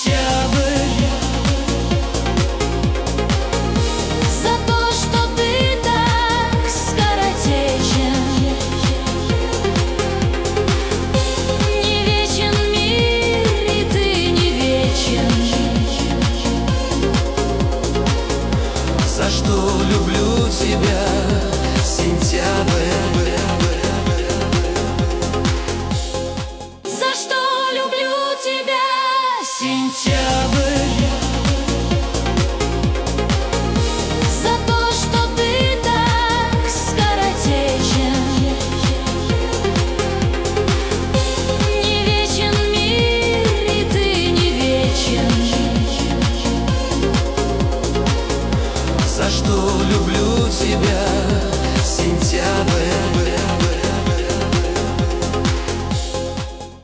сентябрь, За то, что ты так скоротечен. Не вечен мир, и ты не вечен. за что люблю тебя, сентябрь. За что люблю тебя, Сентябрь, за то, что ты так скоротечен. Не вечен мир, и ты не вечен. за что люблю тебя,